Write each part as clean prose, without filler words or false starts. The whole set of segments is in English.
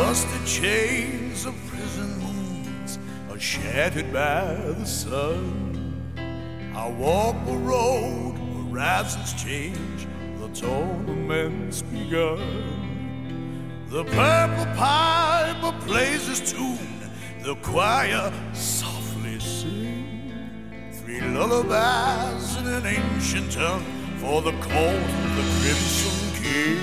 rusted chains of prison moons are shattered by the sun. I walk the road, horizons change, the tournament's begun. The purple piper plays his tune, the choir softly sing. Three lullabies in an ancient tongue for the court of the Crimson King.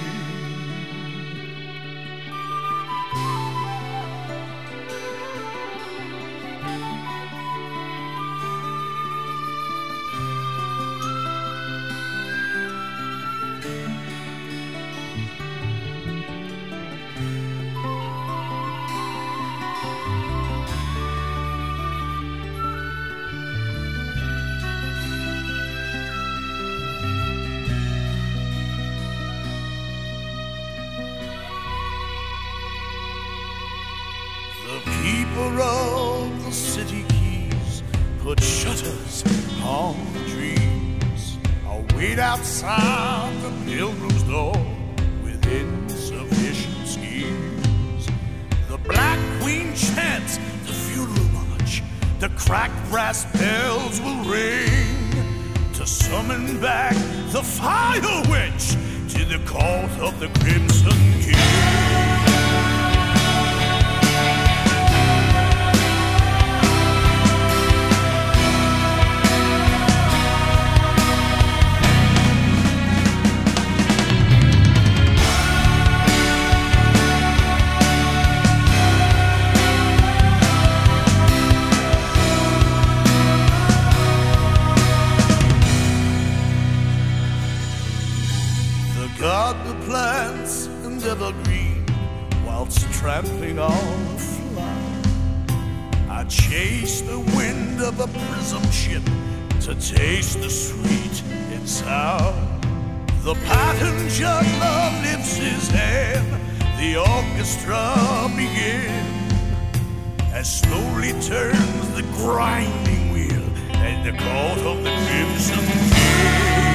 The keeper of the city keys put shutters on the dreams. I'll wait outside the pilgrim's door with insufficient schemes. The Black Queen chants the funeral march, the cracked brass bells will ring to summon back the fire witch to the court of the Crimson King. God the plants and evergreen, whilst trampling on the fly. I chase the wind of a prism ship to taste the sweet and sour. The pattern juggler lifts his hand, the orchestra begins, as slowly turns the grinding wheel at the court of the Crimson King.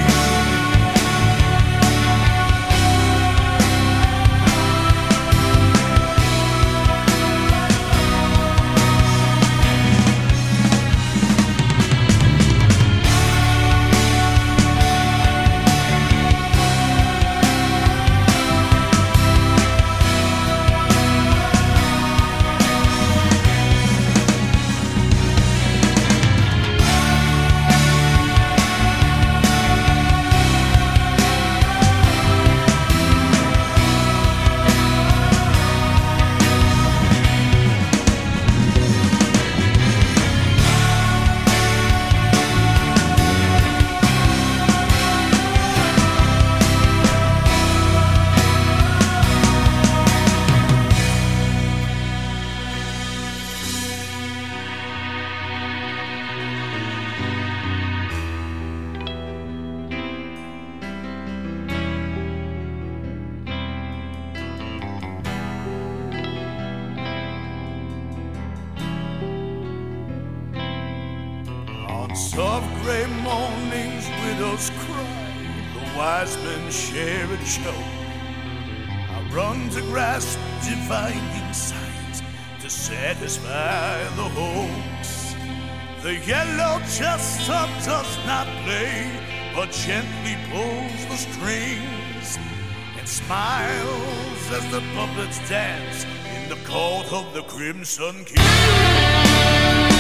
On soft gray mornings, widows cry, the wise men share a joke. I run to grasp divine signs to satisfy the hopes. The yellow chestnut does not play, but gently pulls the strings and smiles as the puppets dance in the court of the Crimson King.